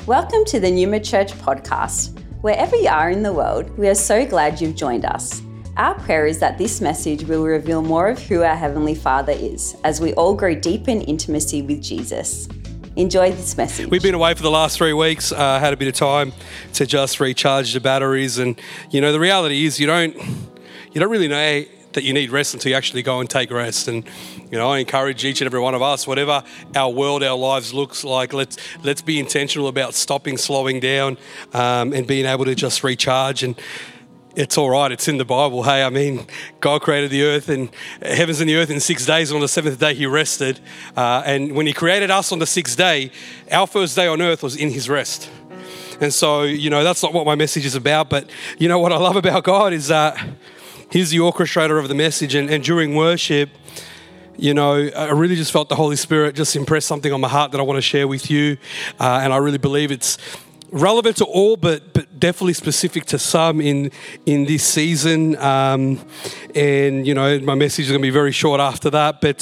Welcome to the Numa Church podcast. Wherever you are in the world, we are so glad you've joined us. Our prayer is that this message will reveal more of who our Heavenly Father is as we all grow deep in intimacy with Jesus. Enjoy this message. We've been away for the last 3 weeks, had a bit of time to just recharge the batteries, and the reality is you don't really know that you need rest until you actually go and take rest. And I encourage each and every one of us, whatever our world, our lives looks like, let's be intentional about stopping, slowing down, and being able to just recharge. And it's all right. It's in the Bible. Hey, God created the earth and heavens and the earth in 6 days. On the seventh day, he rested. And when he created us on the sixth day, our first day on earth was in his rest. And so, that's not what my message is about. But what I love about God is that he's the orchestrator of the message. And during worship, I really just felt the Holy Spirit just impress something on my heart that I want to share with you. And I really believe it's relevant to all, but definitely specific to some in this season. And my message is going to be very short after that. But,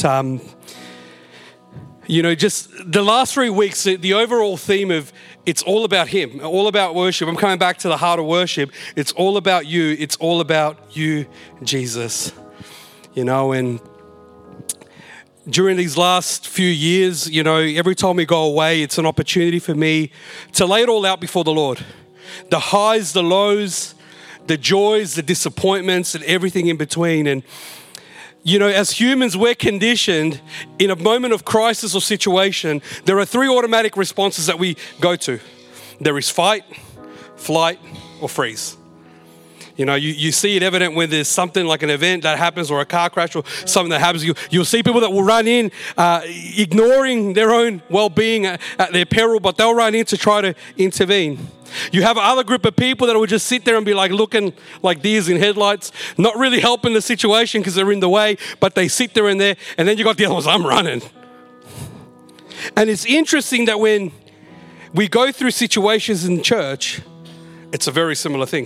just the last 3 weeks, the overall theme of it's all about him, all about worship. I'm coming back to the heart of worship. It's all about you. It's all about you, Jesus. And during these last few years, every time we go away, it's an opportunity for me to lay it all out before the Lord. The highs, the lows, the joys, the disappointments, and everything in between. And, as humans, we're conditioned in a moment of crisis or situation. There are 3 automatic responses that we go to. There is fight, flight, or freeze. You see it evident when there's something like an event that happens or a car crash or something that happens. You'll see people that will run in, ignoring their own well-being at their peril, but they'll run in to try to intervene. You have another group of people that will just sit there and be like looking like deers in headlights, not really helping the situation because they're in the way, but they sit there and there. And then you got the other ones, I'm running. And it's interesting that when we go through situations in church, it's a very similar thing.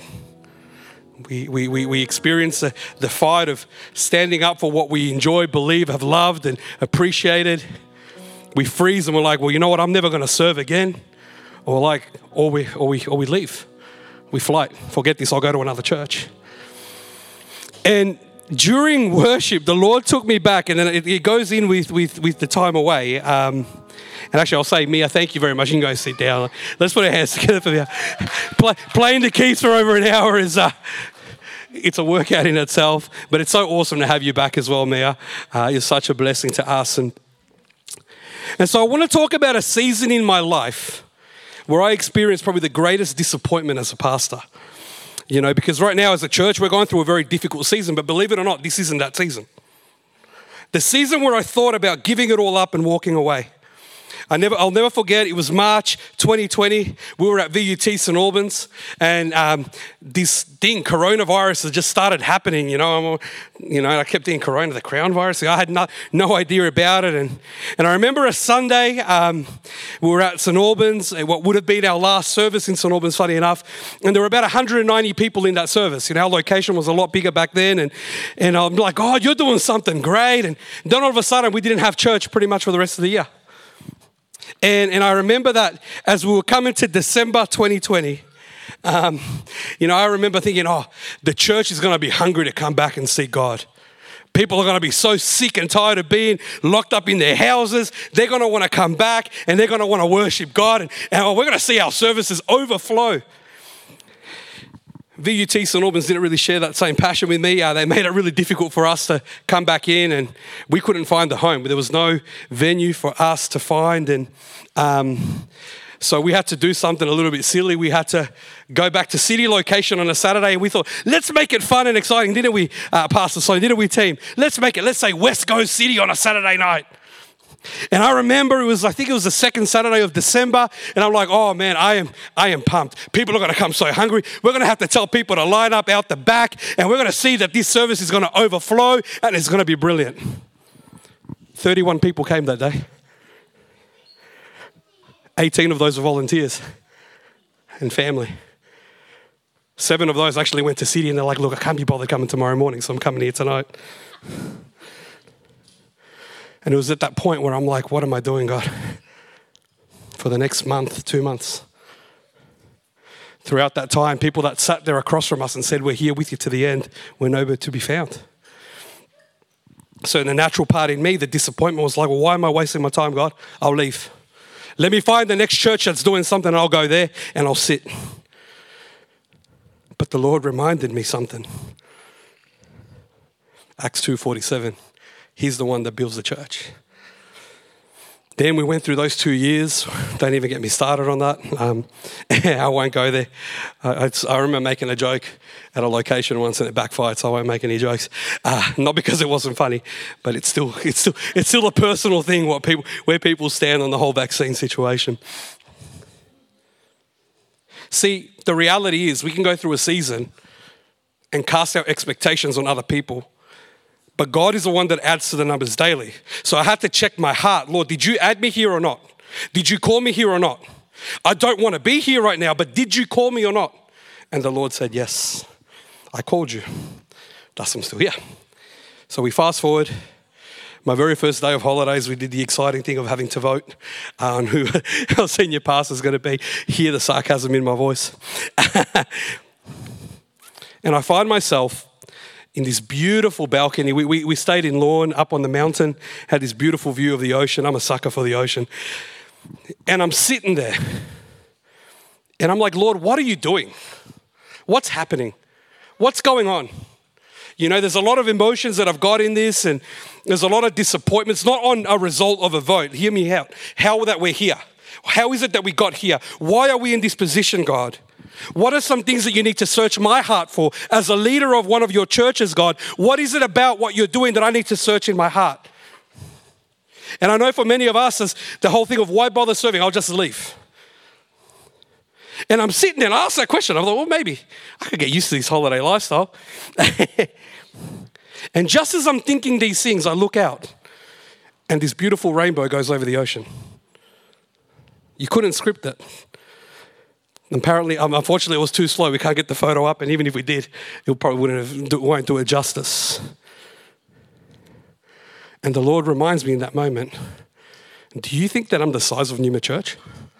We experience the fight of standing up for what we enjoy, believe, have loved and appreciated. We freeze and we're like, well, you know what? I'm never going to serve again. Or we leave. We flight. Forget this. I'll go to another church. And during worship, the Lord took me back, and then it goes in with the time away. And actually, I'll say, Mia, thank you very much. You can go sit down. Let's put our hands together for Mia. Playing the keys for over an hour is it's a workout in itself, but it's so awesome to have you back as well, Mia. You're such a blessing to us. And so I want to talk about a season in my life where I experienced probably the greatest disappointment as a pastor. Because right now as a church, we're going through a very difficult season, but believe it or not, this isn't that season. The season where I thought about giving it all up and walking away. I'll never forget, it was March 2020. We were at VUT St. Albans, and this thing, coronavirus, has just started happening. I kept thinking, corona, the crown virus. I had no idea about it. And I remember a Sunday, we were at St. Albans, what would have been our last service in St. Albans, funny enough, and there were about 190 people in that service. Our location was a lot bigger back then, and I'm like, oh, you're doing something great. And then all of a sudden, we didn't have church pretty much for the rest of the year. And I remember that as we were coming to December 2020, I remember thinking, the church is going to be hungry to come back and see God. People are going to be so sick and tired of being locked up in their houses. They're going to want to come back and they're going to want to worship God. And we're going to see our services overflow. VUT St. Albans didn't really share that same passion with me. They made it really difficult for us to come back in, and we couldn't find the home. There was no venue for us to find, and so we had to do something a little bit silly. We had to go back to city location on a Saturday, and we thought, let's make it fun and exciting, didn't we, Pastor Sonny? Didn't we, team? Let's say West Coast City on a Saturday night. And I remember I think it was the second Saturday of December, and I'm like, oh man, I am pumped. People are going to come so hungry. We're going to have to tell people to line up out the back, and we're going to see that this service is going to overflow, and it's going to be brilliant. 31 people came that day. 18 of those were volunteers and family. 7 of those actually went to city, and they're like, look, I can't be bothered coming tomorrow morning, so I'm coming here tonight. And it was at that point where I'm like, what am I doing, God? For the next month, 2 months, Throughout that time, people that sat there across from us and said, we're here with you to the end, were nowhere to be found. So in the natural part in me, the disappointment was like, well, why am I wasting my time, God? I'll leave. Let me find the next church that's doing something, and I'll go there and I'll sit. But the Lord reminded me something. Acts 2:47. He's the one that builds the church. Then we went through those 2 years. Don't even get me started on that. I won't go there. I remember making a joke at a location once and it backfired, so I won't make any jokes. Not because it wasn't funny, but it's still a personal thing where people stand on the whole vaccine situation. See, the reality is we can go through a season and cast our expectations on other people, but God is the one that adds to the numbers daily. So I had to check my heart. Lord, did you add me here or not? Did you call me here or not? I don't want to be here right now, but did you call me or not? And the Lord said, yes, I called you. Thus I'm still here. So we fast forward. My very first day of holidays, we did the exciting thing of having to vote on who our senior pastor is going to be. Hear the sarcasm in my voice. And I find myself in this beautiful balcony. We stayed in Lorne, up on the mountain, had this beautiful view of the ocean. I'm a sucker for the ocean. And I'm sitting there. And I'm like, Lord, what are you doing? What's happening? What's going on? You know, there's a lot of emotions that I've got in this, and there's a lot of disappointments, not on a result of a vote. Hear me out. How that we're here? How is it that we got here? Why are we in this position, God? What are some things that you need to search my heart for as a leader of one of your churches, God? What is it about what you're doing that I need to search in my heart? And I know for many of us, it's the whole thing of why bother serving? I'll just leave. And I'm sitting there and I asked that question. I thought, well, maybe I could get used to this holiday lifestyle. And just as I'm thinking these things, I look out and this beautiful rainbow goes over the ocean. You couldn't script it. Apparently, unfortunately, it was too slow. We can't get the photo up, and even if we did, it probably won't do it justice. And the Lord reminds me in that moment, do you think that I'm the size of Numa Church?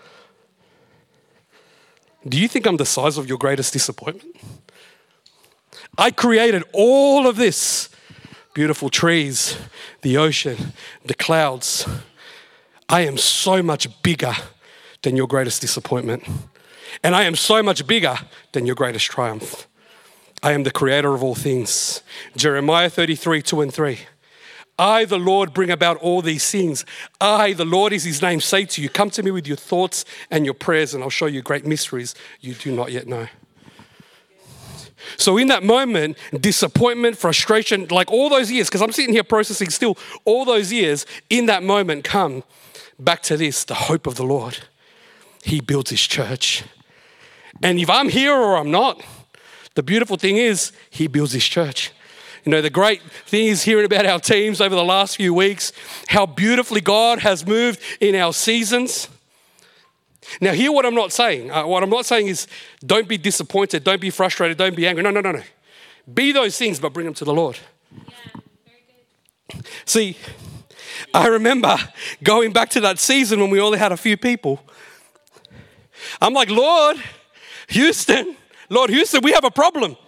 Do you think I'm the size of your greatest disappointment? I created all of this. Beautiful trees, the ocean, the clouds. I am so much bigger than your greatest disappointment. And I am so much bigger than your greatest triumph. I am the creator of all things. Jeremiah 33:2-3. I, the Lord, bring about all these things. I, the Lord is his name, say to you, come to me with your thoughts and your prayers, and I'll show you great mysteries you do not yet know. So in that moment, disappointment, frustration, like all those years, because I'm sitting here processing still, all those years, in that moment come back to this, the hope of the Lord. He builds his church. And if I'm here or I'm not, the beautiful thing is he builds his church. You know, the great thing is hearing about our teams over the last few weeks, how beautifully God has moved in our seasons. Now, hear what I'm not saying. What I'm not saying is don't be disappointed, don't be frustrated, don't be angry. No. Be those things, but bring them to the Lord. Yeah, very good. See, I remember going back to that season when we only had a few people. I'm like, Lord Houston, we have a problem.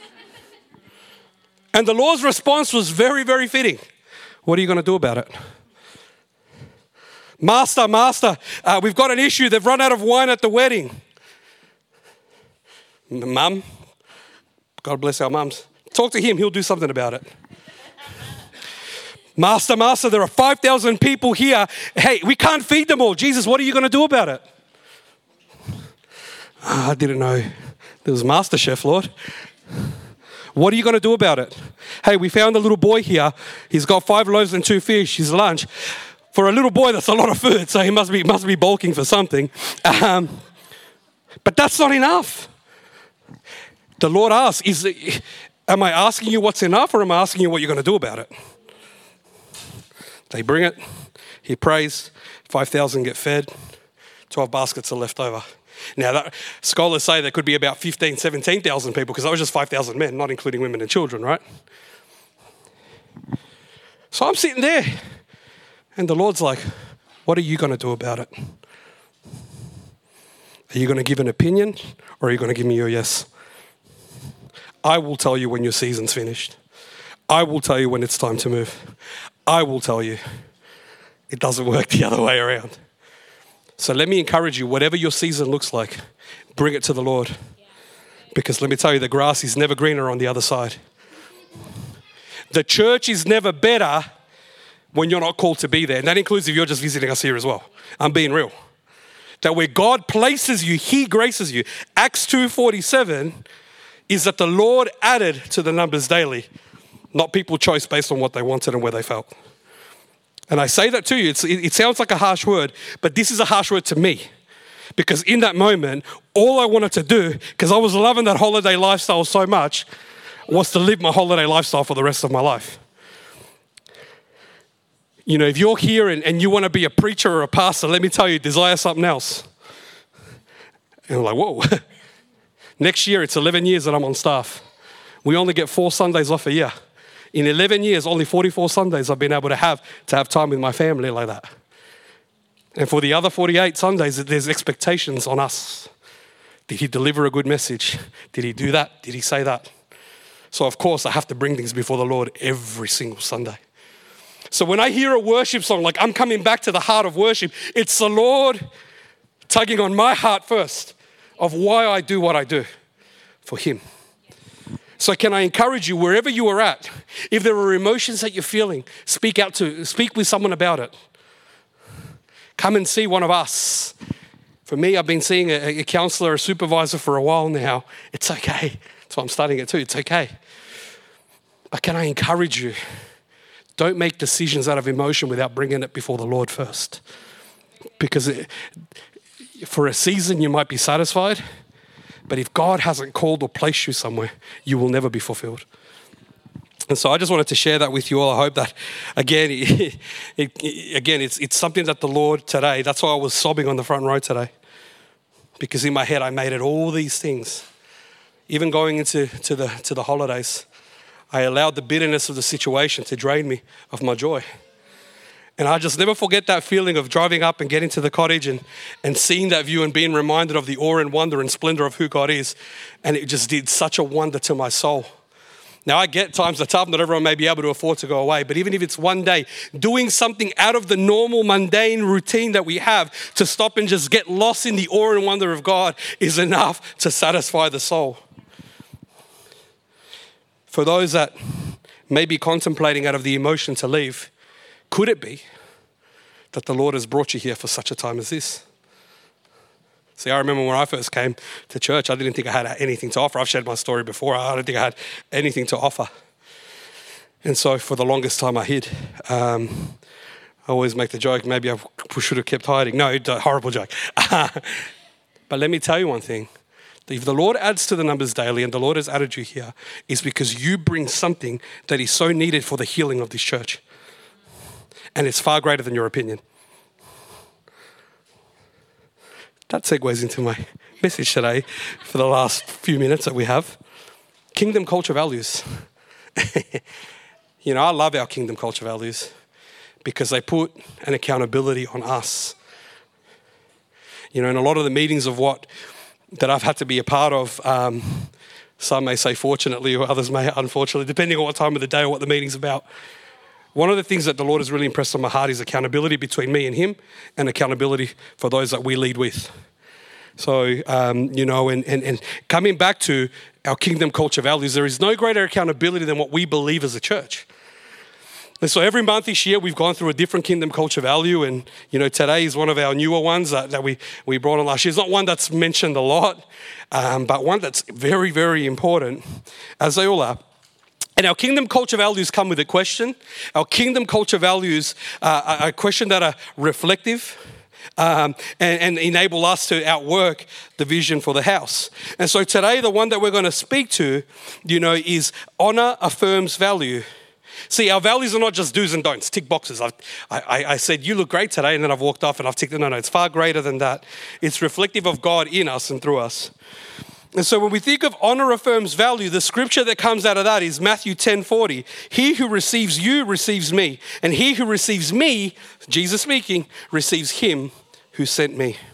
And the Lord's response was very, very fitting. What are you going to do about it? Master, we've got an issue. They've run out of wine at the wedding. Mum, God bless our mums. Talk to him. He'll do something about it. Master, there are 5,000 people here. Hey, we can't feed them all. Jesus, what are you going to do about it? I didn't know there was Master Chef, Lord. What are you going to do about it? Hey, we found a little boy here. He's got 5 loaves and 2 fish. His lunch. For a little boy, that's a lot of food, so he must be bulking for something. But that's not enough. The Lord asks, am I asking you what's enough, or am I asking you what you're going to do about it? They bring it. He prays. 5,000 get fed. 12 baskets are left over. Now, scholars say there could be about 15,000, 17,000 people, because that was just 5,000 men, not including women and children, right? So I'm sitting there, and the Lord's like, what are you going to do about it? Are Are you going to give an opinion or are you going to give me your yes? I will tell you when your season's finished. I will tell you when it's time to move. I will tell you. It doesn't work the other way around. So let me encourage you, whatever your season looks like, bring it to the Lord. Because let me tell you, the grass is never greener on the other side. The church is never better when you're not called to be there. And that includes if you're just visiting us here as well. I'm being real. That where God places you, He graces you. Acts 2:47 is that the Lord added to the numbers daily, not people chose based on what they wanted and where they felt. And I say that to you, it sounds like a harsh word, but this is a harsh word to me. Because in that moment, all I wanted to do, because I was loving that holiday lifestyle so much, was to live my holiday lifestyle for the rest of my life. You know, if you're here and you want to be a preacher or a pastor, let me tell you, desire something else. And I'm like, whoa. Next year, it's 11 years that I'm on staff. We only get 4 Sundays off a year. In 11 years, only 44 Sundays I've been able to have time with my family like that. And for the other 48 Sundays, there's expectations on us. Did he deliver a good message? Did he do that? Did he say that? So of course, I have to bring things before the Lord every single Sunday. So when I hear a worship song, like I'm coming back to the heart of worship, it's the Lord tugging on my heart first of why I do what I do for Him. So can I encourage you, wherever you are at, if there are emotions that you're feeling, speak with someone about it. Come and see one of us. For me, I've been seeing a counselor, a supervisor for a while now. It's okay. That's why I'm starting it too. It's okay. But can I encourage you, don't make decisions out of emotion without bringing it before the Lord first. Because for a season, you might be satisfied. But if God hasn't called or placed you somewhere, you will never be fulfilled. And so I just wanted to share that with you all. I hope that, again, it's something that the Lord today, that's why I was sobbing on the front row today. Because in my head, I made it all these things. Even going into the holidays, I allowed the bitterness of the situation to drain me of my joy. And I just never forget that feeling of driving up and getting to the cottage and seeing that view and being reminded of the awe and wonder and splendor of who God is. And it just did such a wonder to my soul. Now, I get times are tough, not everyone may be able to afford to go away, but even if it's one day, doing something out of the normal, mundane routine that we have to stop and just get lost in the awe and wonder of God is enough to satisfy the soul. For those that may be contemplating out of the emotion to leave, could it be that the Lord has brought you here for such a time as this? See, I remember when I first came to church, I didn't think I had anything to offer. I've shared my story before. I don't think I had anything to offer. And so for the longest time I hid. I always make the joke, maybe I should have kept hiding. No, horrible joke. But let me tell you one thing. If the Lord adds to the numbers daily and the Lord has added you here, it's because you bring something that is so needed for the healing of this church. And it's far greater than your opinion. That segues into my message today for the last few minutes that we have. Kingdom culture values. You know, I love our kingdom culture values because they put an accountability on us. You know, in a lot of the meetings of that I've had to be a part of, some may say fortunately or others may unfortunately, depending on what time of the day or what the meeting's about. One of the things that the Lord has really impressed on my heart is accountability between me and Him and accountability for those that we lead with. So, you know, and coming back to our kingdom culture values, there is no greater accountability than what we believe as a church. And so every month this year, we've gone through a different kingdom culture value. And, you know, today is one of our newer ones that we brought on last year. It's not one that's mentioned a lot, but one that's very, very important, as they all are. And our kingdom culture values come with a question. Our kingdom culture values are a question that are reflective and enable us to outwork the vision for the house. And so today, the one that we're going to speak to, you know, is honor affirms value. See, our values are not just do's and don'ts, tick boxes. I said, you look great today, and then I've walked off and I've ticked it. No, it's far greater than that. It's reflective of God in us and through us. And so when we think of honor affirms value, the scripture that comes out of that is Matthew 10:40. He who receives you receives me, and he who receives me, Jesus speaking, receives him who sent me.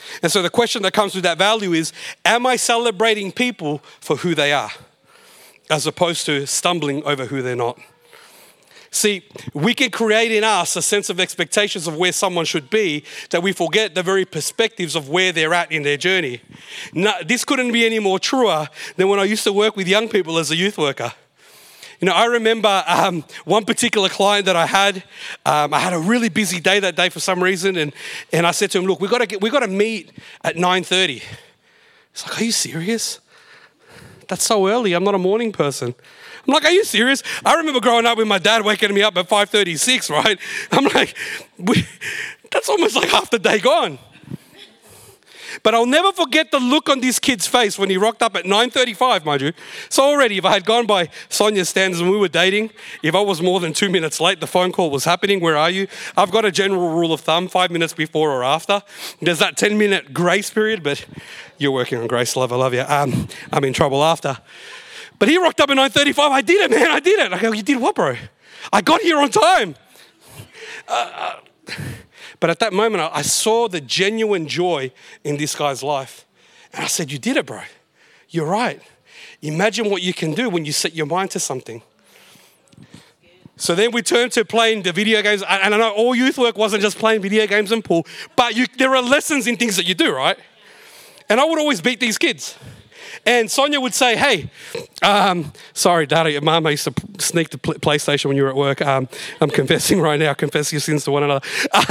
And so the question that comes with that value is, am I celebrating people for who they are, as opposed to stumbling over who they're not? See, we can create in us a sense of expectations of where someone should be that we forget the very perspectives of where they're at in their journey. Now, this couldn't be any more truer than when I used to work with young people as a youth worker. You know, I remember one particular client that I had a really busy day that day for some reason, and I said to him, look, we got to meet at 9:30. He's like, are you serious? That's so early. I'm not a morning person. I'm like, are you serious? I remember growing up with my dad waking me up at 5:36, right? I'm like, that's almost like half the day gone. But I'll never forget the look on this kid's face when he rocked up at 9:35, mind you. So already, if I had gone by Sonia's standards and we were dating, if I was more than 2 minutes late, the phone call was happening. Where are you? I've got a general rule of thumb, 5 minutes before or after. There's that 10-minute grace period, but you're working on grace, love, I love you. I'm in trouble after. But he rocked up at 9:35. I did it, man. I did it. I go, you did what, bro? I got here on time. But at that moment, I saw the genuine joy in this guy's life. And I said, you did it, bro. You're right. Imagine what you can do when you set your mind to something. So then we turned to playing the video games. And I know all youth work wasn't just playing video games and pool, but there are lessons in things that you do, right? And I would always beat these kids. And Sonia would say, hey, sorry, Dad, your mum used to sneak the PlayStation when you were at work. I'm confessing right now, confess your sins to one another.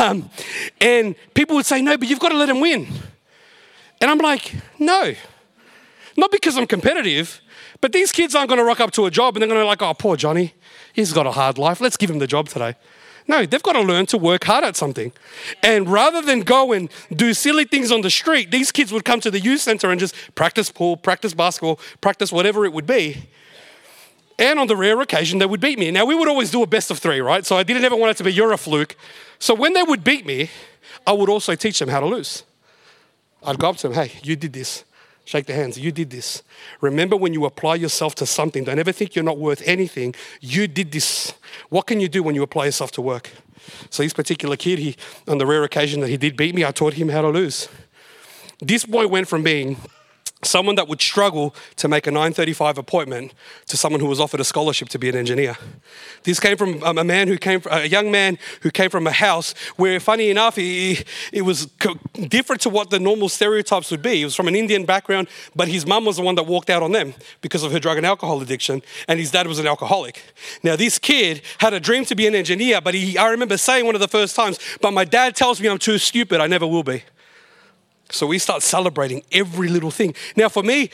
And people would say, no, but you've got to let him win. And I'm like, no, not because I'm competitive, but these kids aren't going to rock up to a job and they're going to like, oh, poor Johnny, he's got a hard life. Let's give him the job today. No, they've got to learn to work hard at something. And rather than go and do silly things on the street, these kids would come to the youth center and just practice pool, practice basketball, practice whatever it would be. And on the rare occasion, they would beat me. Now, we would always do a best of 3, right? So I didn't ever want it to be, you're a fluke. So when they would beat me, I would also teach them how to lose. I'd go up to them, hey, you did this. Shake the hands. You did this. Remember, when you apply yourself to something, don't ever think you're not worth anything. You did this. What can you do when you apply yourself to work? So this particular kid, on the rare occasion that he did beat me, I taught him how to lose. This boy went from being someone that would struggle to make a 9:35 appointment to someone who was offered a scholarship to be an engineer. This came from a young man who came from a house where, funny enough, it was different to what the normal stereotypes would be. He was from an Indian background, but his mum was the one that walked out on them because of her drug and alcohol addiction, and his dad was an alcoholic. Now, this kid had a dream to be an engineer, but I remember saying one of the first times, but my dad tells me I'm too stupid, I never will be. So we start celebrating every little thing. Now, for me,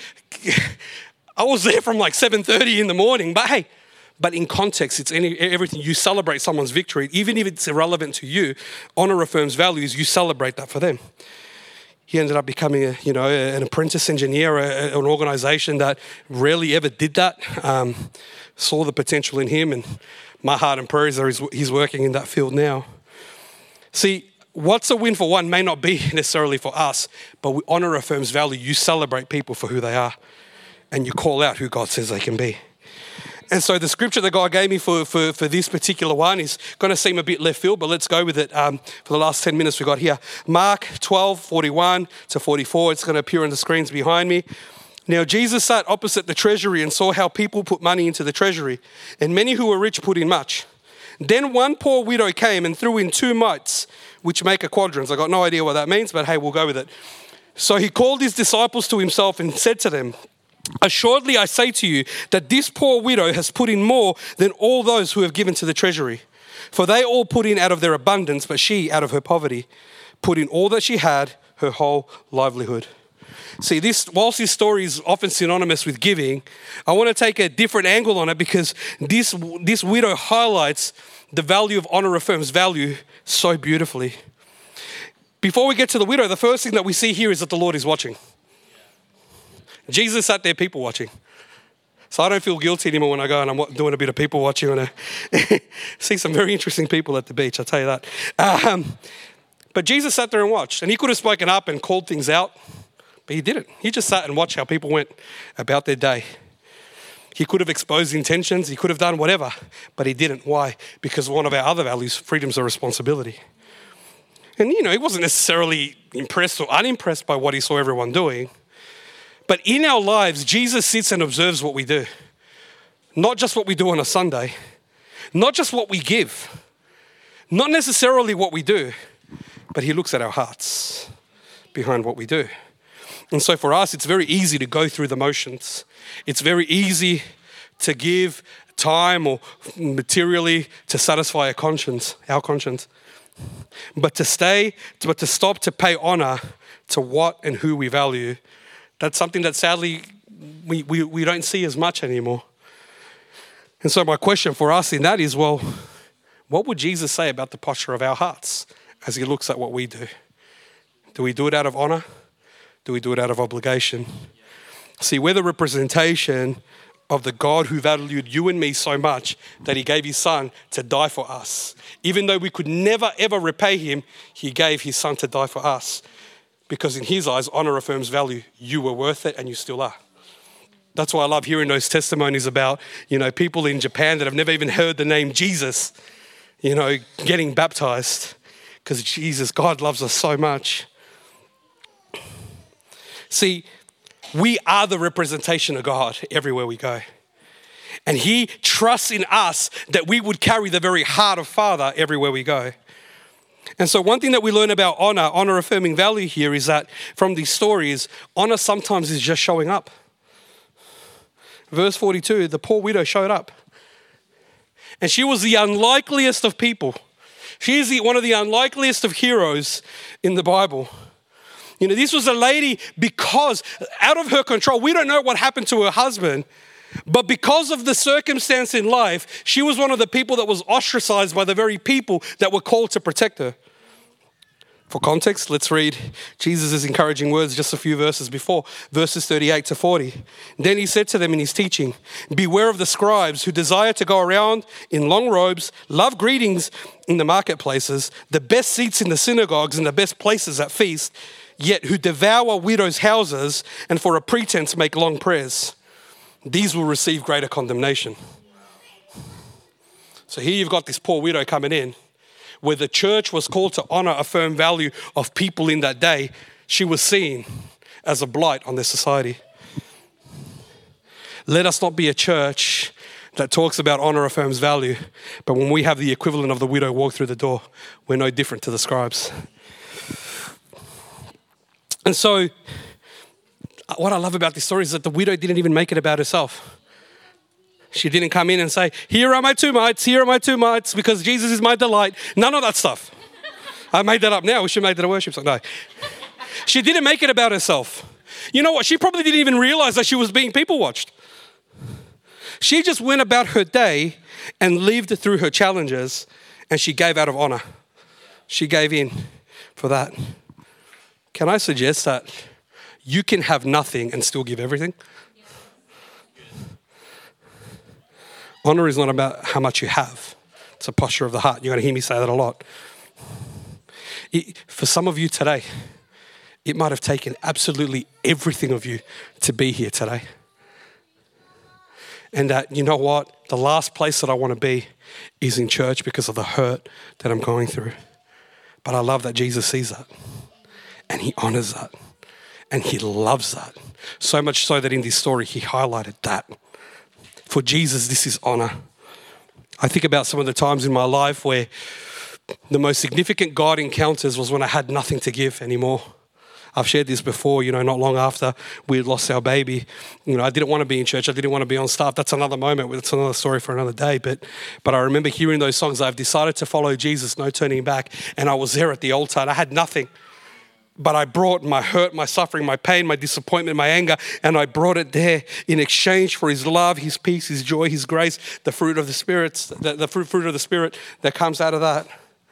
I was there from like 7:30 in the morning, but in context, it's everything. You celebrate someone's victory, even if it's irrelevant to you. Honor affirms values. You celebrate that for them. He ended up becoming an apprentice engineer at an organization that rarely ever did that. Saw the potential in him, and my heart and prayers are he's working in that field now. See, what's a win for one may not be necessarily for us, but honor affirms value. You celebrate people for who they are, and you call out who God says they can be. And so the scripture that God gave me for this particular one is going to seem a bit left field, but let's go with it for the last 10 minutes we got here. Mark 12:41-44. It's going to appear on the screens behind me. Now, Jesus sat opposite the treasury and saw how people put money into the treasury, and many who were rich put in much. Then one poor widow came and threw in 2 mites, which make a quadrans. I got no idea what that means, but hey, we'll go with it. So he called his disciples to himself and said to them, assuredly I say to you that this poor widow has put in more than all those who have given to the treasury. For they all put in out of their abundance, but she, out of her poverty, put in all that she had, her whole livelihood. See, whilst this story is often synonymous with giving, I want to take a different angle on it because this widow highlights the value of honor affirms value so beautifully. Before we get to the widow, the first thing that we see here is that the Lord is watching. Jesus sat there people watching. So I don't feel guilty anymore when I go and I'm doing a bit of people watching. And I see some very interesting people at the beach, I'll tell you that. But Jesus sat there and watched, and he could have spoken up and called things out, but he didn't. He just sat and watched how people went about their day. He could have exposed intentions, he could have done whatever, but he didn't. Why? Because one of our other values, freedom's a responsibility. And, he wasn't necessarily impressed or unimpressed by what he saw everyone doing. But in our lives, Jesus sits and observes what we do. Not just what we do on a Sunday, not just what we give, not necessarily what we do, but he looks at our hearts behind what we do. And so for us, it's very easy to go through the motions. It's very easy to give time or materially to satisfy our conscience. But to stop to pay honor to what and who we value, that's something that sadly we don't see as much anymore. And so my question for us in that is, well, what would Jesus say about the posture of our hearts as he looks at what we do? Do we do it out of honor? Do we do it out of obligation? See, we're the representation of the God who valued you and me so much that he gave his son to die for us. Even though we could never, ever repay him, he gave his son to die for us. Because in his eyes, honor affirms value. You were worth it and you still are. That's why I love hearing those testimonies about, people in Japan that have never even heard the name Jesus, getting baptized. Because Jesus, God loves us so much. See, we are the representation of God everywhere we go. And he trusts in us that we would carry the very heart of Father everywhere we go. And so one thing that we learn about honor affirming value here, is that from these stories, honor sometimes is just showing up. Verse 42, the poor widow showed up. And she was the unlikeliest of people. She is one of the unlikeliest of heroes in the Bible. This was a lady, because out of her control, we don't know what happened to her husband, but because of the circumstance in life, she was one of the people that was ostracized by the very people that were called to protect her. For context, let's read Jesus' encouraging words just a few verses before, verses 38 to 40. Then he said to them in his teaching, "Beware of the scribes who desire to go around in long robes, love greetings in the marketplaces, the best seats in the synagogues and the best places at feasts, yet who devour widows' houses and for a pretense make long prayers. These will receive greater condemnation." So here you've got this poor widow coming in, where the church was called to honor a firm value of people in that day. She was seen as a blight on their society. Let us not be a church that talks about honor affirms value, but when we have the equivalent of the widow walk through the door, we're no different to the scribes. And so what I love about this story is that the widow didn't even make it about herself. She didn't come in and say, here are my 2 mites, because Jesus is my delight. None of that stuff. I made that up now. We should make that a worship song. No. She didn't make it about herself. You know what? She probably didn't even realize that she was being people watched. She just went about her day and lived through her challenges, and she gave out of honor. She gave in for that. Can I suggest that you can have nothing and still give everything? Honor is not about how much you have. It's a posture of the heart. You're going to hear me say that a lot. For some of you today, it might have taken absolutely everything of you to be here today. And that, you know what? The last place that I want to be is in church because of the hurt that I'm going through. But I love that Jesus sees that. And he honors that. And he loves that. So much so that in this story, he highlighted that. For Jesus, this is honor. I think about some of the times in my life where the most significant God encounters was when I had nothing to give anymore. I've shared this before, not long after we had lost our baby. I didn't want to be in church. I didn't want to be on staff. That's another moment. It's another story for another day. But I remember hearing those songs. I've decided to follow Jesus, no turning back. And I was there at the altar and I had nothing. But I brought my hurt, my suffering, my pain, my disappointment, my anger, and I brought it there in exchange for his love, his peace, his joy, his grace, the fruit of the Spirit, the fruit of the Spirit that comes out of that.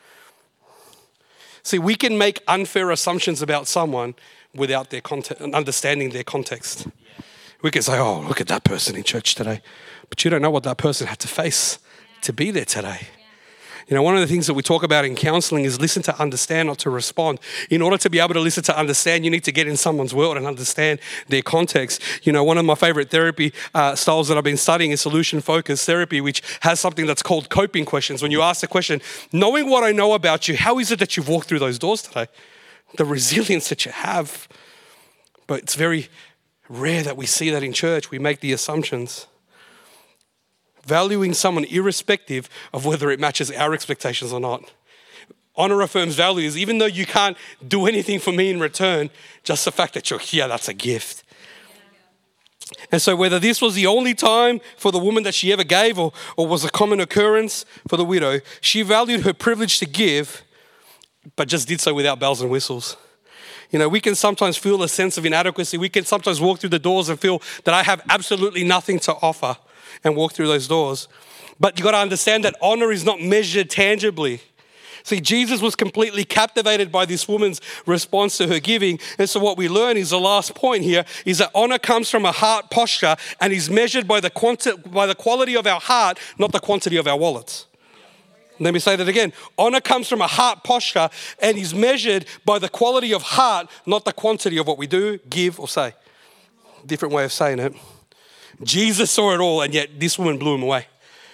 See, we can make unfair assumptions about someone without their understanding their context. We can say, oh, look at that person in church today. But you don't know what that person had to face to be there today. You know, one of the things that we talk about in counseling is listen to understand, not to respond. In order to be able to listen to understand, you need to get in someone's world and understand their context. You know, one of my favorite therapy styles that I've been studying is solution-focused therapy, which has something that's called coping questions. When you ask the question, knowing what I know about you, how is it that you've walked through those doors today? The resilience that you have. But it's very rare that we see that in church. We make the assumptions. Valuing someone irrespective of whether it matches our expectations or not. Honor affirms values, even though you can't do anything for me in return, just the fact that you're here, that's a gift. And so whether this was the only time for the woman that she ever gave or was a common occurrence for the widow, she valued her privilege to give, but just did so without bells and whistles. You know, we can sometimes feel a sense of inadequacy. We can sometimes walk through the doors and feel that I have absolutely nothing to offer and walk through those doors. But you got to understand that honor is not measured tangibly. See, Jesus was completely captivated by this woman's response to her giving. And so what we learn is the last point here is that honor comes from a heart posture and is measured by the quality of our heart, not the quantity of our wallets. Let me say that again. Honor comes from a heart posture and is measured by the quality of heart, not the quantity of what we do, give, or say. Different way of saying it. Jesus saw it all, and yet this woman blew him away.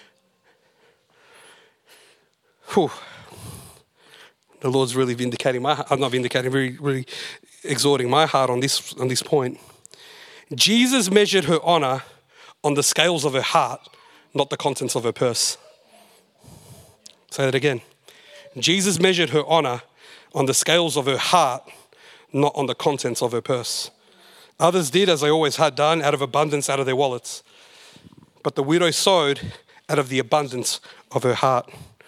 Whew. The Lord's really vindicating my heart. I'm not vindicating, really exhorting my heart on this point. Jesus measured her honor on the scales of her heart, not the contents of her purse. Say that again. Jesus measured her honor on the scales of her heart, not on the contents of her purse. Others did as they always had done, out of abundance, out of their wallets. But the widow sowed out of the abundance of her heart.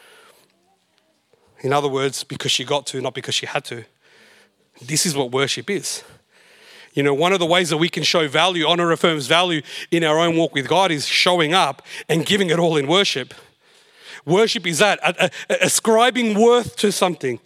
In other words, because she got to, not because she had to. This is what worship is. You know, one of the ways that we can show value, honor affirms value in our own walk with God, is showing up and giving it all in worship. Worship is that, ascribing worth to something.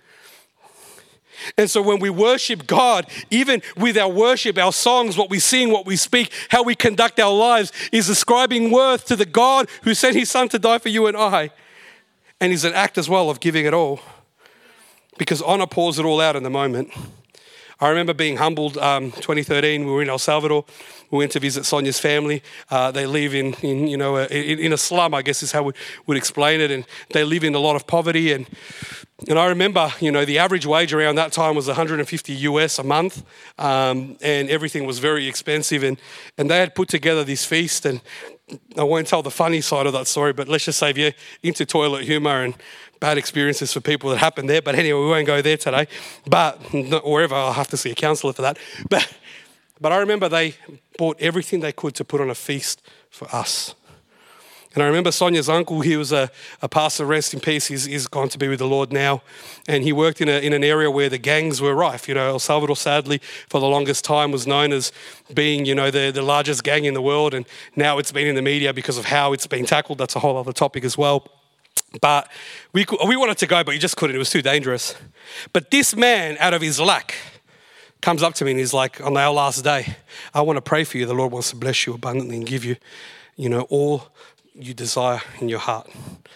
And so when we worship God, even with our worship, our songs, what we sing, what we speak, how we conduct our lives, is ascribing worth to the God who sent his son to die for you and I. And is an act as well of giving it all. Because honor pours it all out in the moment. I remember being humbled 2013. We were in El Salvador. We went to visit Sonia's family. They live in a slum, I guess is how we would explain it. And they live in a lot of poverty. And I remember, the average wage around that time was $150 US a month. And everything was very expensive. And they had put together this feast. And I won't tell the funny side of that story, but let's just say if you're into toilet humor and bad experiences for people that happened there. But anyway, we won't go there today. But wherever, I'll have to see a counsellor for that. But I remember they bought everything they could to put on a feast for us. And I remember Sonia's uncle, he was a pastor, rest in peace. He's gone to be with the Lord now. And he worked in an area where the gangs were rife. El Salvador, sadly, for the longest time was known as being, the largest gang in the world. And now it's been in the media because of how it's been tackled. That's a whole other topic as well. But we wanted to go, but you just couldn't. It was too dangerous. But this man, out of his lack, comes up to me and he's like, on our last day, I want to pray for you. The Lord wants to bless you abundantly and give you, all you desire in your heart.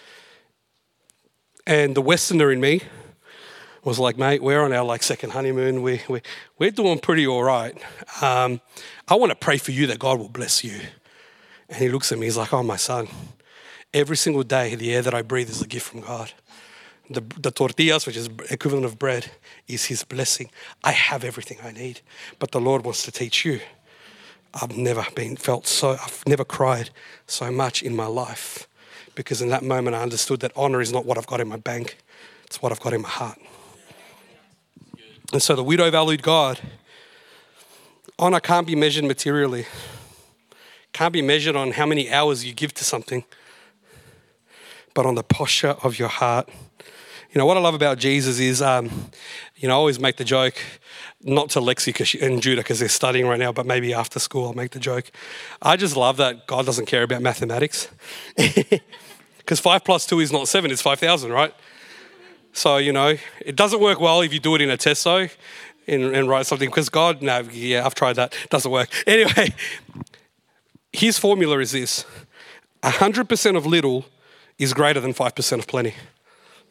And the Westerner in me was like, mate, we're on our second honeymoon. We're doing pretty all right. I want to pray for you that God will bless you. And he looks at me, he's like, oh, my son, every single day, the air that I breathe is a gift from God. The tortillas, which is equivalent of bread, is his blessing. I have everything I need, but the Lord wants to teach you. I've never cried so much in my life, because in that moment I understood that honor is not what I've got in my bank, it's what I've got in my heart. And so the widow valued God. Honor can't be measured materially. Can't be measured on how many hours you give to something, but on the posture of your heart. What I love about Jesus is, I always make the joke, not to Lexi and Judah because they're studying right now, but maybe after school I'll make the joke. I just love that God doesn't care about mathematics. Because 5 plus 2 is not 7, it's 5,000, right? So, it doesn't work well if you do it in a test though and write something, because God, I've tried that, doesn't work. Anyway, his formula is this: 100% of little is greater than 5% of plenty.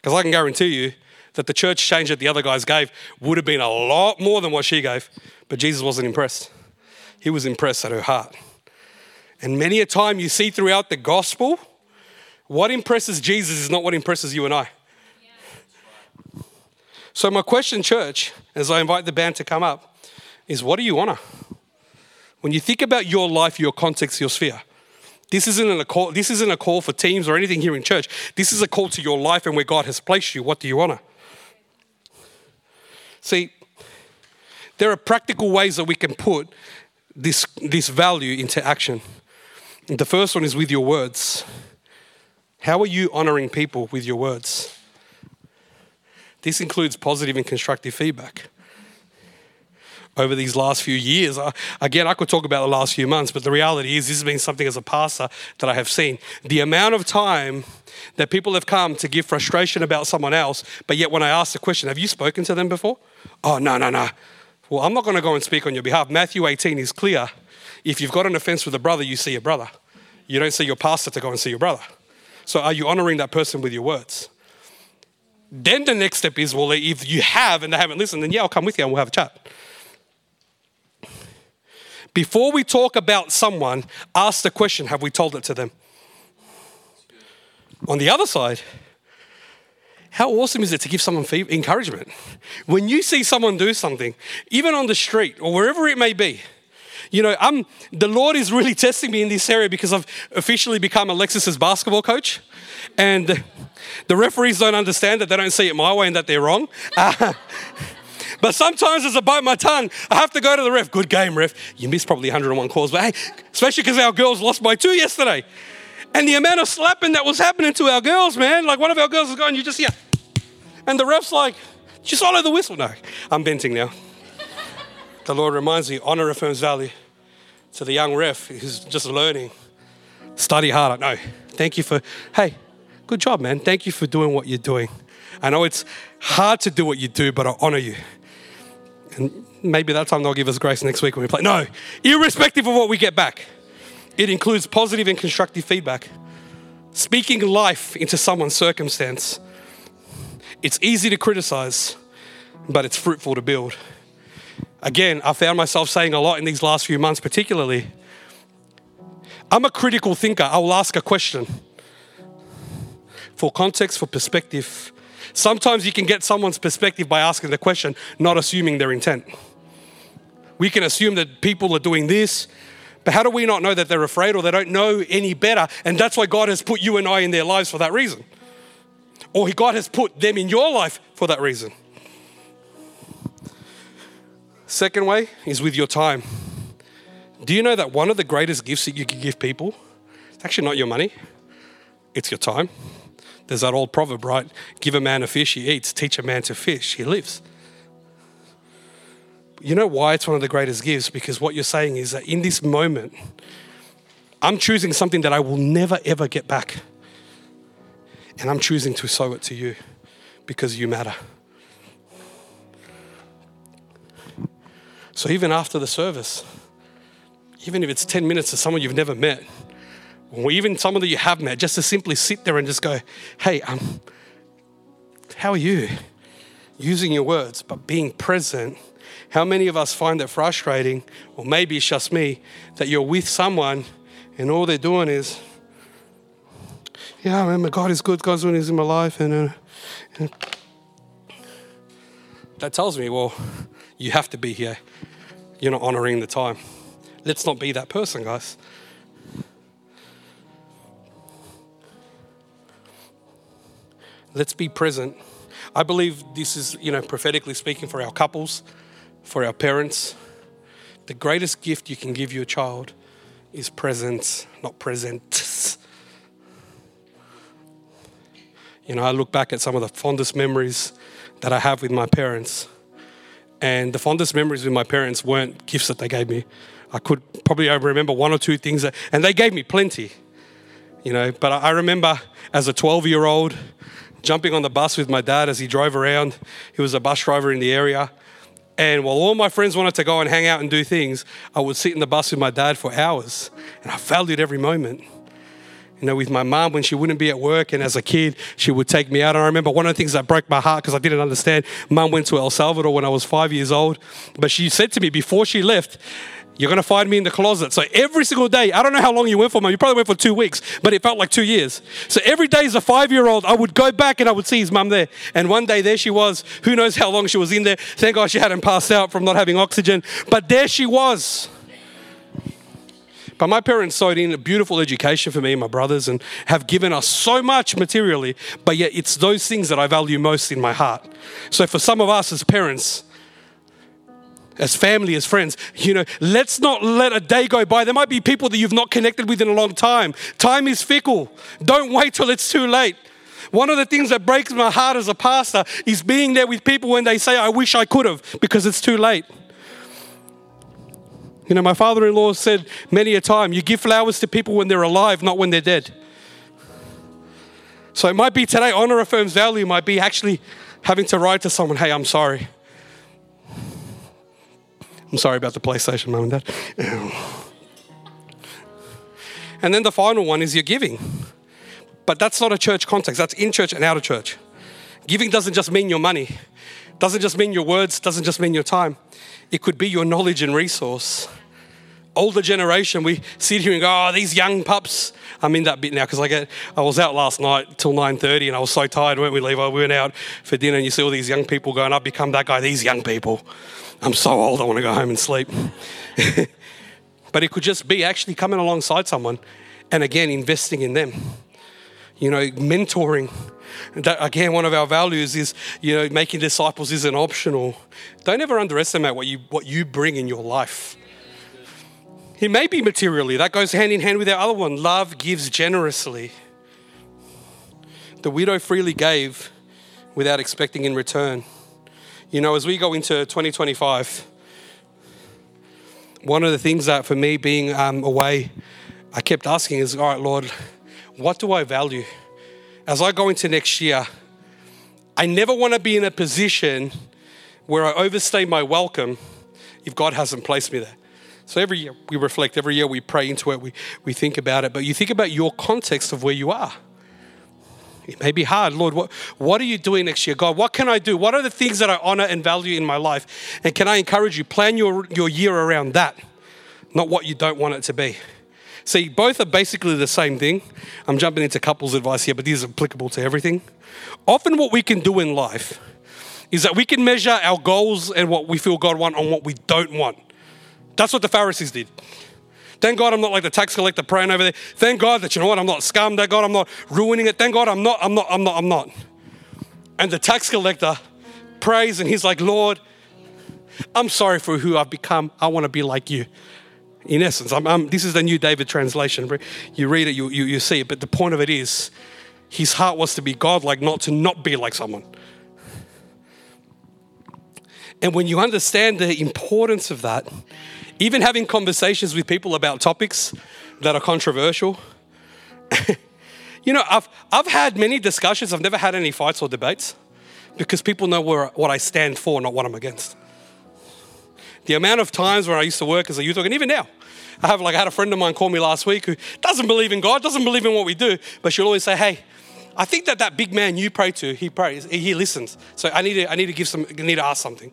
Because I can guarantee you that the church change that the other guys gave would have been a lot more than what she gave. But Jesus wasn't impressed. He was impressed at her heart. And many a time you see throughout the gospel, what impresses Jesus is not what impresses you and I. So my question, church, as I invite the band to come up, is what do you honor? When you think about your life, your context, your sphere, this isn't a call for teams or anything here in church. This is a call to your life and where God has placed you. What do you honor? See, there are practical ways that we can put this value into action. And the first one is with your words. How are you honoring people with your words? This includes positive and constructive feedback. Over these last few years, again, I could talk about the last few months, but the reality is this has been something as a pastor that I have seen. The amount of time that people have come to give frustration about someone else, but yet when I ask the question, have you spoken to them before? Oh, no. Well, I'm not going to go and speak on your behalf. Matthew 18 is clear. If you've got an offense with a brother, you see your brother. You don't see your pastor to go and see your brother. So are you honoring that person with your words? Then the next step is, well, if you have and they haven't listened, then yeah, I'll come with you and we'll have a chat. Before we talk about someone, ask the question, have we told it to them? On the other side, how awesome is it to give someone encouragement? When you see someone do something, even on the street or wherever it may be, the Lord is really testing me in this area because I've officially become Alexis's basketball coach. And the referees don't understand that they don't see it my way and that they're wrong. But sometimes as I bite my tongue, I have to go to the ref. Good game, ref. You missed probably 101 calls. But hey, especially because our girls lost by 2 yesterday. And the amount of slapping that was happening to our girls, man. Like one of our girls is going, you just hear. And the ref's like, just follow the whistle. No, I'm venting now. The Lord reminds me, honor affirms value. To the young ref who's just learning, study harder. No, thank you for, hey, good job, man. Thank you for doing what you're doing. I know it's hard to do what you do, but I honor you. And maybe that time they'll give us grace next week when we play. No, irrespective of what we get back, it includes positive and constructive feedback. Speaking life into someone's circumstance. It's easy to criticize, but it's fruitful to build. Again, I found myself saying a lot in these last few months particularly. I'm a critical thinker. I will ask a question. For context, for perspective. Sometimes you can get someone's perspective by asking the question, not assuming their intent. We can assume that people are doing this, but how do we not know that they're afraid or they don't know any better? And that's why God has put you and I in their lives for that reason. Or God has put them in your life for that reason. Second way is with your time. Do you know that one of the greatest gifts that you can give people, it's actually not your money, it's your time. There's that old proverb, right? Give a man a fish, he eats. Teach a man to fish, he lives. You know why it's one of the greatest gifts? Because what you're saying is that in this moment, I'm choosing something that I will never, ever get back. And I'm choosing to sow it to you because you matter. So even after the service, even if it's 10 minutes to someone you've never met, or even someone that you have met, just to simply sit there and just go, hey, how are you? Using your words, but being present. How many of us find it frustrating, or maybe it's just me, that you're with someone and all they're doing is, yeah, I remember God is good, God's doing this in my life. And that tells me, well, you have to be here. You're not honoring the time. Let's not be that person, guys. Let's be present. I believe this is, prophetically speaking for our couples, for our parents. The greatest gift you can give your child is presence, not presents. I look back at some of the fondest memories that I have with my parents. And the fondest memories with my parents weren't gifts that they gave me. I could probably remember one or two things, and they gave me plenty, But I remember as a 12-year-old jumping on the bus with my dad as he drove around. He was a bus driver in the area. And while all my friends wanted to go and hang out and do things, I would sit in the bus with my dad for hours. And I valued every moment. You know, with my mum when she wouldn't be at work, and as a kid, she would take me out. And I remember one of the things that broke my heart because I didn't understand. Mum went to El Salvador when I was 5 years old, but she said to me before she left, "You're going to find me in the closet." So every single day, I don't know how long you went for, Mum. You probably went for 2 weeks, but it felt like 2 years. So every day as a 5-year-old, I would go back and I would see his mum there. And one day there she was. Who knows how long she was in there. Thank God she hadn't passed out from not having oxygen. But there she was. But my parents sowed in a beautiful education for me and my brothers and have given us so much materially, but yet it's those things that I value most in my heart. So for some of us as parents, as family, as friends, you know, let's not let a day go by. There might be people that you've not connected with in a long time. Time is fickle. Don't wait till it's too late. One of the things that breaks my heart as a pastor is being there with people when they say, "I wish I could have," because it's too late. You know, my father-in-law said many a time, you give flowers to people when they're alive, not when they're dead. So it might be today, honor affirms value, might be actually having to write to someone, "Hey, I'm sorry. I'm sorry about the PlayStation, Mum and Dad." And then the final one is your giving. But that's not a church context. That's in church and out of church. Giving doesn't just mean your money. Doesn't just mean your words. Doesn't just mean your time. It could be your knowledge and resource. Older generation, we sit here and go, "Oh, these young pups." I'm in that bit now because I was out last night till 9:30 and I was so tired, weren't we, Levi? We went out for dinner and you see all these young people going, "I've become that guy." These young people. I'm so old, I want to go home and sleep. But it could just be actually coming alongside someone and again, investing in them. You know, mentoring. That, again, one of our values is, you know, making disciples isn't optional. Don't ever underestimate what you bring in your life. It may be materially. That goes hand in hand with our other one. Love gives generously. The widow freely gave without expecting in return. You know, as we go into 2025, one of the things that for me being away, I kept asking is, all right, Lord, what do I value? As I go into next year, I never want to be in a position where I overstay my welcome if God hasn't placed me there. So every year we reflect, every year we pray into it, we think about it, but you think about your context of where you are. It may be hard. Lord, what are you doing next year? God, what can I do? What are the things that I honor and value in my life? And can I encourage you, plan your year around that, not what you don't want it to be. See, both are basically the same thing. I'm jumping into couples advice here, but this is applicable to everything. Often what we can do in life is that we can measure our goals and what we feel God wants on what we don't want. That's what the Pharisees did. Thank God I'm not like the tax collector praying over there. Thank God that, you know what, I'm not scum. Thank God I'm not ruining it. Thank God I'm not. And the tax collector prays and he's like, "Lord, I'm sorry for who I've become. I want to be like you." In essence, this is the New David translation. You read it, you see it. But the point of it is, his heart was to be God-like, not to not be like someone. And when you understand the importance of that, even having conversations with people about topics that are controversial, you know, I've had many discussions. I've never had any fights or debates because people know what I stand for, not what I'm against. The amount of times where I used to work as a youth worker, and even now, I had a friend of mine call me last week who doesn't believe in God, doesn't believe in what we do, but she'll always say, "Hey, I think that big man you pray to, he prays, he listens. So I need to ask something."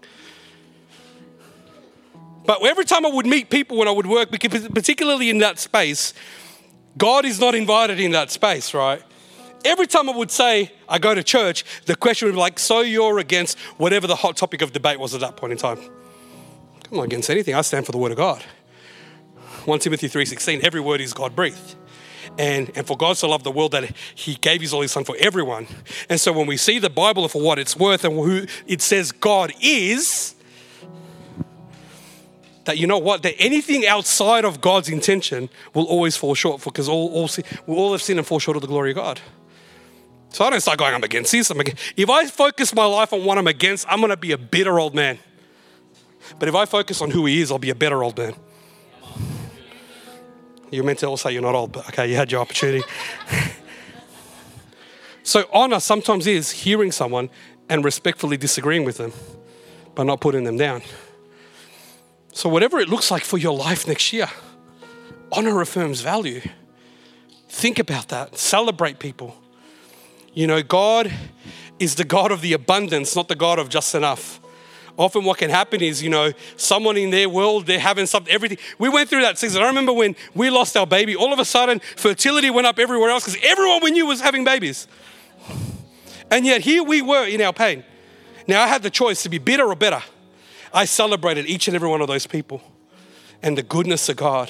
But every time I would meet people when I would work, because particularly in that space, God is not invited in that space, right? Every time I would say I go to church, the question would be like, "So you're against whatever the hot topic of debate was at that point in time?" I'm not against anything. I stand for the word of God. 1 Timothy 3:16, every word is God-breathed. And for God so loved the world that he gave his only son for everyone. And so when we see the Bible for what it's worth and who it says God is, that you know what, that anything outside of God's intention will always fall short, because all have sinned and fall short of the glory of God. So I don't start going, I'm against this. If I focus my life on what I'm against, I'm going to be a bitter old man. But if I focus on who he is, I'll be a better old man. You're meant to all say you're not old, but okay, you had your opportunity. So honor sometimes is hearing someone and respectfully disagreeing with them, but not putting them down. So whatever it looks like for your life next year, honor affirms value. Think about that. Celebrate people. You know, God is the God of the abundance, not the God of just enough. Often what can happen is, you know, someone in their world, they're having something, everything. We went through that season. I remember when we lost our baby, all of a sudden fertility went up everywhere else because everyone we knew was having babies. And yet here we were in our pain. Now I had the choice to be bitter or better. I celebrated each and every one of those people and the goodness of God.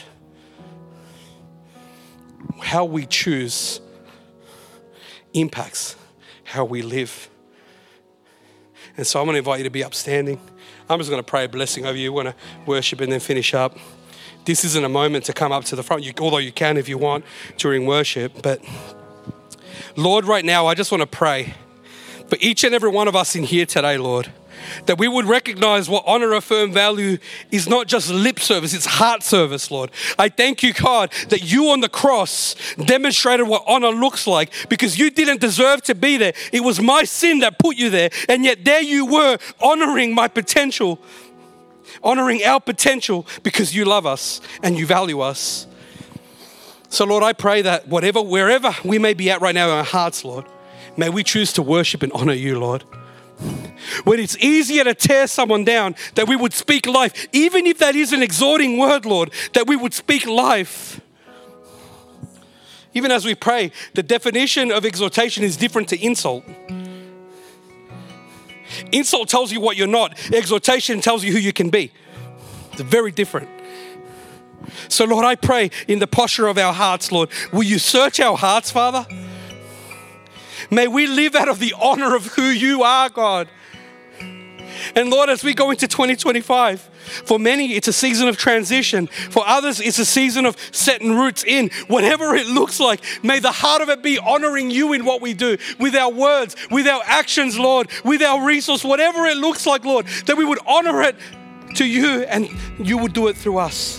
How we choose impacts how we live. And so I'm going to invite you to be upstanding. I'm just going to pray a blessing over you. We're going to worship and then finish up. This isn't a moment to come up to the front, although you can if you want during worship. But Lord, right now, I just want to pray for each and every one of us in here today, Lord, that we would recognize what honor, affirm, value is not just lip service, it's heart service, Lord. I thank you, God, that you on the cross demonstrated what honor looks like because you didn't deserve to be there. It was my sin that put you there, and yet there you were honoring my potential, honoring our potential because you love us and you value us. So, Lord, I pray that wherever we may be at right now in our hearts, Lord, may we choose to worship and honor you, Lord. When it's easier to tear someone down, that we would speak life. Even if that is an exhorting word, Lord, that we would speak life. Even as we pray, the definition of exhortation is different to insult. Insult tells you what you're not. Exhortation tells you who you can be. It's very different. So, Lord, I pray in the posture of our hearts, Lord, will you search our hearts, Father? May we live out of the honor of who you are, God. And Lord, as we go into 2025, for many, it's a season of transition. For others, it's a season of setting roots in. Whatever it looks like, may the heart of it be honoring you in what we do, with our words, with our actions, Lord, with our resource, whatever it looks like, Lord, that we would honor it to you and you would do it through us.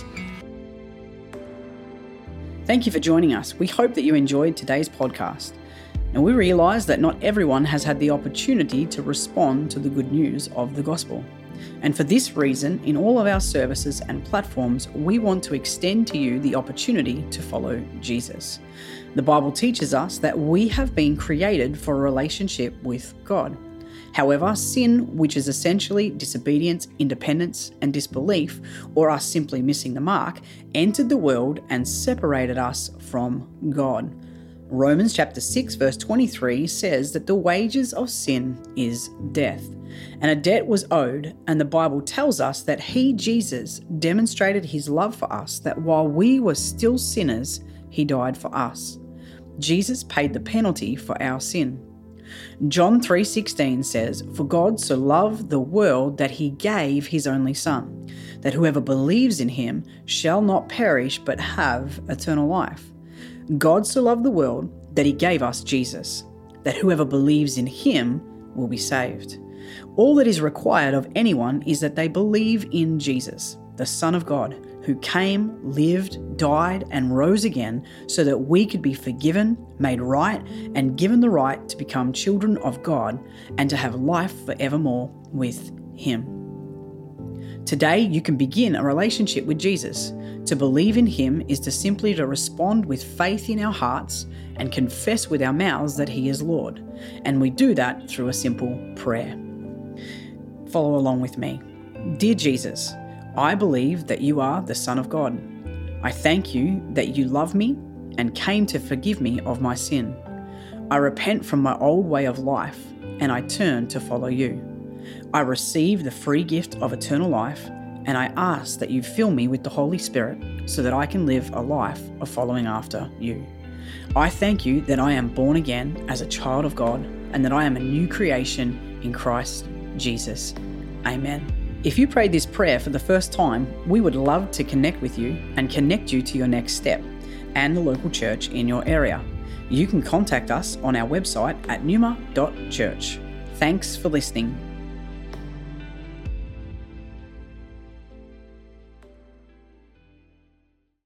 Thank you for joining us. We hope that you enjoyed today's podcast. And we realise that not everyone has had the opportunity to respond to the good news of the gospel. And for this reason, in all of our services and platforms, we want to extend to you the opportunity to follow Jesus. The Bible teaches us that we have been created for a relationship with God. However, sin, which is essentially disobedience, independence, and disbelief, or us simply missing the mark, entered the world and separated us from God. Romans chapter 6 verse 23 says that the wages of sin is death, and a debt was owed, and the Bible tells us that he, Jesus, demonstrated his love for us, that while we were still sinners, he died for us. Jesus paid the penalty for our sin. John 3:16 says, "For God so loved the world that he gave his only Son, that whoever believes in him shall not perish but have eternal life." God so loved the world that he gave us Jesus, that whoever believes in him will be saved. All that is required of anyone is that they believe in Jesus, the Son of God, who came, lived, died, and rose again so that we could be forgiven, made right, and given the right to become children of God and to have life forevermore with him. Today, you can begin a relationship with Jesus. To believe in him is to simply to respond with faith in our hearts and confess with our mouths that he is Lord. And we do that through a simple prayer. Follow along with me. Dear Jesus, I believe that you are the Son of God. I thank you that you love me and came to forgive me of my sin. I repent from my old way of life and I turn to follow you. I receive the free gift of eternal life, and I ask that you fill me with the Holy Spirit so that I can live a life of following after you. I thank you that I am born again as a child of God and that I am a new creation in Christ Jesus. Amen. If you prayed this prayer for the first time, we would love to connect with you and connect you to your next step and the local church in your area. You can contact us on our website at numa.church. Thanks for listening.